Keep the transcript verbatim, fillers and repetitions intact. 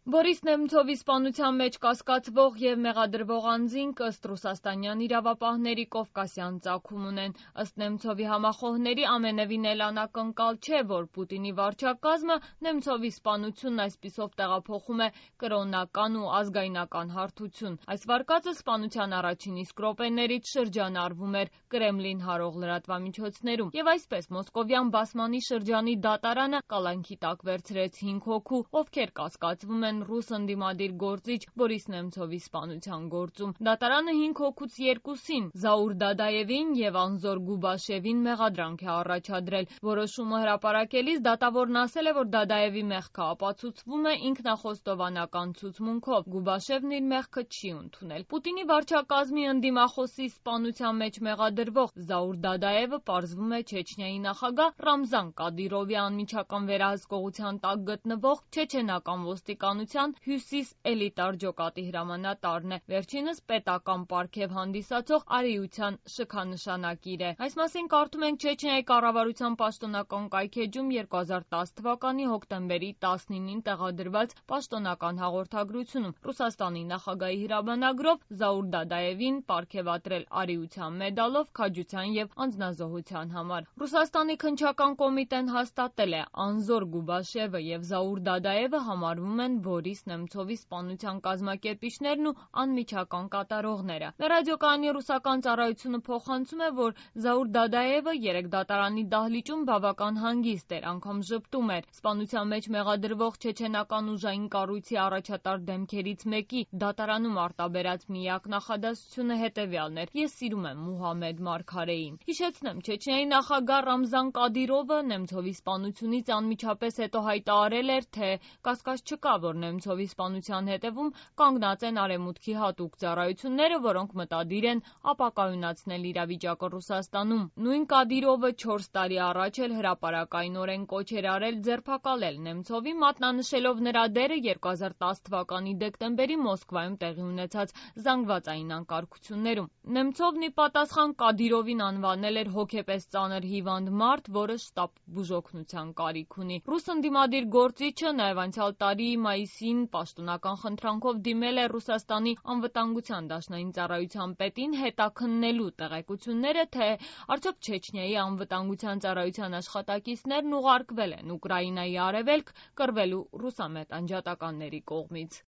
Բորիս Նեմցովի սպանության մեջ կասկածվող և մեղադրվող անձինք ըստ ռուսաստանյան իրավապահների կովկասյան ծագում ունեն։ Ըստ Նեմցովի համախոհների ամենևին էլ անակնկալ չէ, որ Պուտինի վարչակազմը Նեմցովի սպանությունն այսպիսով տեղափոխում է կրոնական ու ազգայնական հարթություն։ Այս վարկածը սպանության առաջին իսկ րոպեներից շրջանառվում էր Կրեմլին հարող լրատվամիջոցներում։ Եվ այսպես մոսկովյան Բասմանի շրջանի դատարանը կալանքի տակ վերցրեց հինգ հոգու, ովքեր կասկածվում են ռուս ընդդիմադիր գործիչ Բորիս Նեմցովի սպանության գործում։ Դատարանը հինգ հոգուց երկուսին՝ Զաուր Դադաևին և Անզոր Գուբաշևին մեղադրանք է առաջադրել։ Որոշումը հրապարակելիս դատավորն ասել է, որ Դադաևի մեղքը ապացուցվում է ինքնախոստովանական ցուցմունքով։ Գուբաշևն իր մեղքը չի ընդունել։ Պուտինի վարչակազմի ընդդիմախոսի սպանության մեջ մեղադրվող Զաուր Դադաևը պարզվում է Չեչնիայի նախագահ Ռամզան Կադիրովի անմիջական վերահսկողության տակ գտնվող չեչենական ոստիկանության հյուսիս էլիտար ջոկատի հրամանատարն է։ Վերջինս պետական պարգև հանդիսացող արիության շքանշանակիր է։ Այս մասին կարդում ենք Չեչնիայի կառավարության պաշտոնական կայքէջում երկու հազար տասը թվականի հոկտեմբերի տասնինին տեղադրված պաշտոնական հաղորդագրությունում։ Ռուսաստանի նախագահի հրամանագրով Զաուր Դադաևին պարգևատրել արիության մեդալով քաջության և անձնազոհության համար։ Ռուսաստանի քննչական կոմիտեն հաստատել է՝ Անզոր Գուբաշևը և Զաուր Դադաևը համարվում են Բորիս Նեմցովի սպանության կազմակերպիչներն ու անմիջական կատարողները։ Լրադիոկայանի ռուսական ծառայությունը փոխանցում է, որ Զաուր Դադաևը երեկ դատարանի դահլիճում բավական հանգիստ էր, անգամ ժպտում էր։ Սպանության մեջ մեղադրվող չեչենական ուժային կառույցի առաջատար դեմքերից մեկի դատարանում արտաբերած միակ նախադասությունը հետևյալն էր՝ «Ես սիրում եմ Մուհամմեդ մարգարեին»։ Հիշեցնեմ, Չեչնիայի նախագահ Ռամզան Կադիրովը Նեմցովի սպանությունից անմիջապես հետո հայտարարել էր, թե կասկած չկա, որ Նեմցովի սպանության հետևում կանգնած են Արևմուտքի հատուկ ծառայությունները, որոնք մտադիր են ապակայունացնել իրավիճակը Ռուսաստանում։ Նույն Կադիրովը չորս տարի առաջ էլ հրապարակայնորեն կոչ էր արել ձերբակալել Նեմցովին, մատնանշելով նրա դերը երկու հազար տասը թվականի դեկտեմբերի Մոսկվայում տեղի ունեցած զանգվածային անկարգություններում։ Նեմցովն ի պատասխան Կադիրովին անվանել էր հոգեպես ծանր հիվանդ մարդ, որը շտապ բուժօգնության կարիք ունի։ Ռուս ընդդիմադիր գործիչը նաև անցյալ տարի մայիսին պաշտոնական խնդրանքով դիմել է Ռուսաստանի անվտանգության դաշնային ծառայության պետին հետաքննելու տեղեկությունները, թե արդյոք Չեչնիայի անվտանգության ծառայության աշխատակիցներն ուղարկվել են Ուկրաինայի արևելք կռվելու ռուսամետ անջատականների կողմից։